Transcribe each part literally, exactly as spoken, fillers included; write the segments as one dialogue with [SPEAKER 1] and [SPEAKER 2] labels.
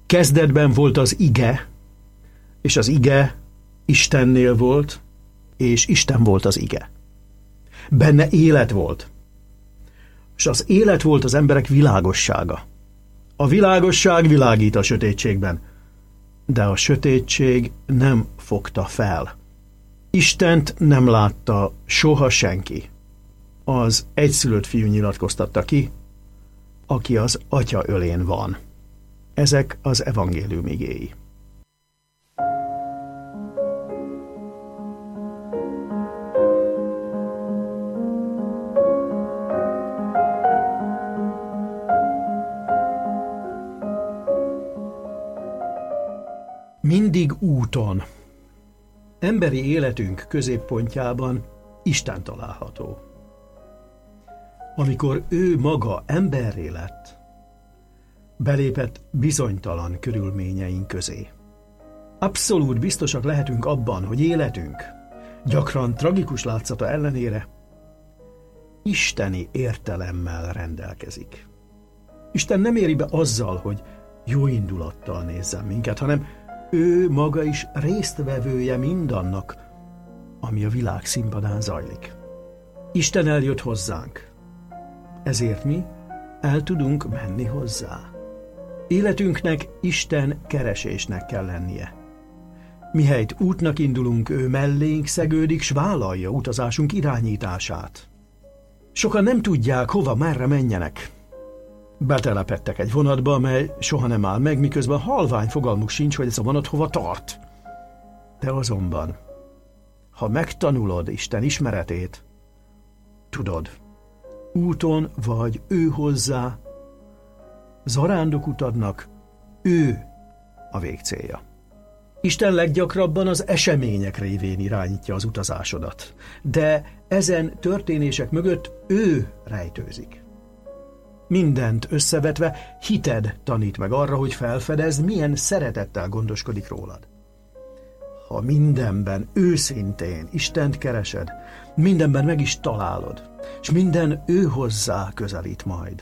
[SPEAKER 1] Kezdetben volt az ige, és az ige Istennél volt, és Isten volt az ige. Benne élet volt, és az élet volt az emberek világossága. A világosság világít a sötétségben, de a sötétség nem fogta fel. Istent nem látta soha senki. Az egyszülött fiú nyilatkoztatta ki, aki az Atya ölén van. Ezek az evangélium igéi. Mindig úton. Emberi életünk középpontjában Isten található. Amikor ő maga emberré lett, belépett bizonytalan körülményeink közé. Abszolút biztosak lehetünk abban, hogy életünk, gyakran tragikus látszata ellenére, isteni értelemmel rendelkezik. Isten nem éri be azzal, hogy jó indulattal nézzen minket, hanem ő maga is résztvevője mindannak, ami a világ színpadán zajlik. Isten eljött hozzánk, ezért mi el tudunk menni hozzá. Életünknek Isten keresésnek kell lennie. Mihelyt útnak indulunk, ő mellénk szegődik, s vállalja utazásunk irányítását. Sokan nem tudják, hova, merre menjenek. Betelepedtek egy vonatba, mely soha nem áll meg, miközben halvány fogalmuk sincs, hogy ez a vonat hova tart. De azonban, ha megtanulod Isten ismeretét, tudod, úton vagy ő hozzá, zarándokutadnak ő a végcélja. Isten leggyakrabban az események révén irányítja az utazásodat, de ezen történések mögött ő rejtőzik. Mindent összevetve hited tanít meg arra, hogy felfedezd, milyen szeretettel gondoskodik rólad. Ha mindenben őszintén Istent keresed, mindenben meg is találod, és minden ő hozzá közelít majd.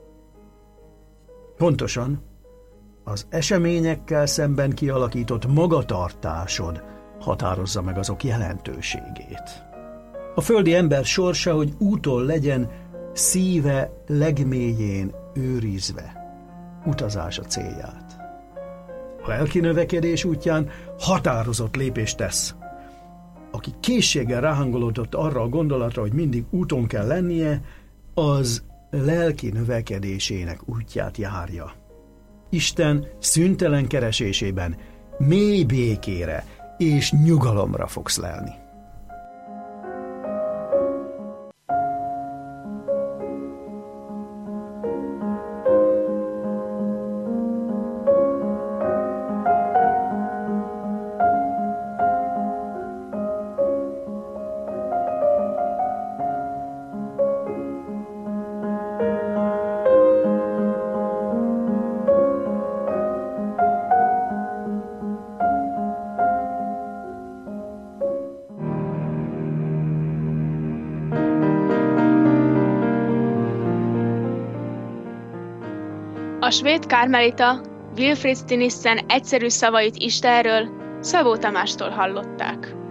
[SPEAKER 1] Pontosan az eseményekkel szemben kialakított magatartásod határozza meg azok jelentőségét. A földi ember sorsa, hogy úton legyen, szíve legmélyén őrizve utazása célját. A lelki növekedés útján határozott lépést tesz. Aki készséggel ráhangolódott arra a gondolatra, hogy mindig úton kell lennie, az lelki növekedésének útját járja. Isten szüntelen keresésében mély békére és nyugalomra fogsz lelni.
[SPEAKER 2] A svéd kármelita Wilfrid Stinissen egyszerű szavait Istenről Szabó Tamástól hallották.